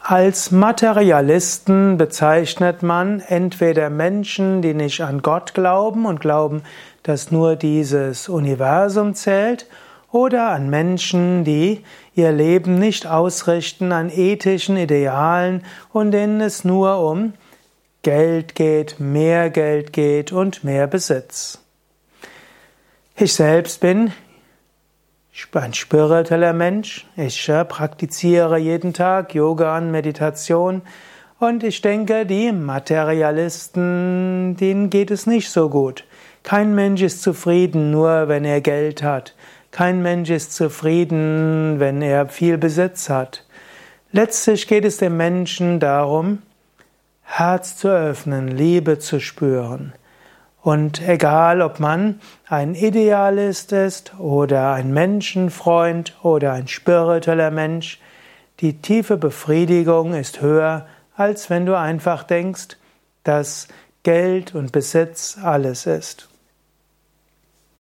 Als Materialisten bezeichnet man entweder Menschen, die nicht an Gott glauben und glauben, dass nur dieses Universum zählt, oder an Menschen, die ihr Leben nicht ausrichten an ethischen Idealen und denen es nur um Geld geht und mehr Besitz. Ich selbst bin ein spiritueller Mensch. Ich praktiziere jeden Tag Yoga und Meditation. Und ich denke, die Materialisten, denen geht es nicht so gut. Kein Mensch ist zufrieden, nur wenn er Geld hat. Kein Mensch ist zufrieden, wenn er viel Besitz hat. Letztlich geht es dem Menschen darum, Herz zu öffnen, Liebe zu spüren. Und egal, ob man ein Idealist ist oder ein Menschenfreund oder ein spiritueller Mensch, die tiefe Befriedigung ist höher, als wenn du einfach denkst, dass Geld und Besitz alles ist.